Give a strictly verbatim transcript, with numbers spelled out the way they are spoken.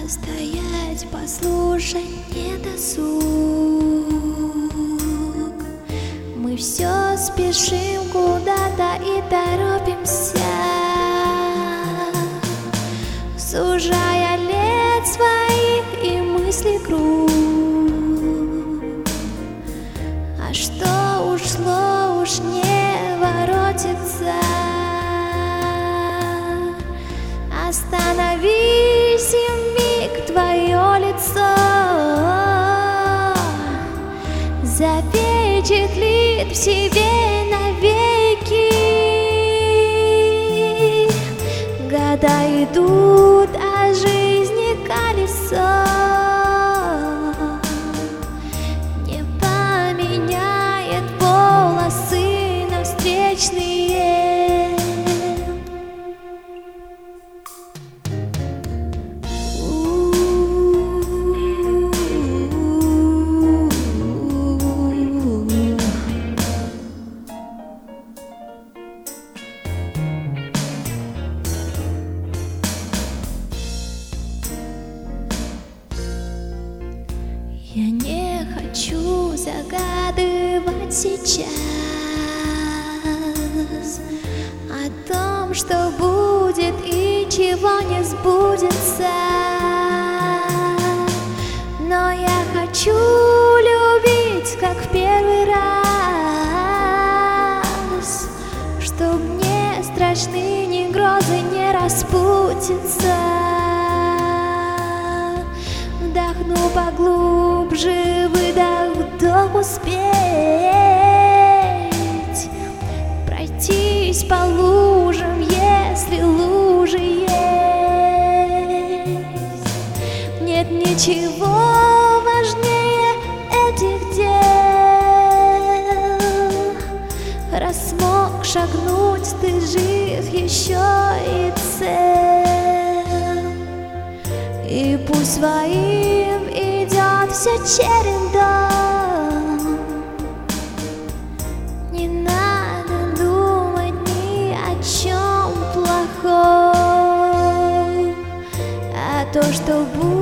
Постоять, послушать не досуг. Мы все спешим куда-то и торопимся, сужая лет своих и мысли круг. А что ушло, уж не воротится. Остановись и вмиг твое лицо запечатлит в себе навеки. Года идут, а жизни колесо не поменяет полосы на встречные. Я не хочу загадывать сейчас о том, что будет и чего не сбудется. Но я хочу любить, как в первый раз, чтоб не страшны ни грозы, ни распутица. Вдохну поглубже, выдох, вдох, успеть пройтись по лужам, если лужи есть. Нет ничего важнее этих дел. Раз смог шагнуть, ты жив еще и цел. И пусть своим идет все чередом. Не надо думать ни о чем плохом, а то, что будет.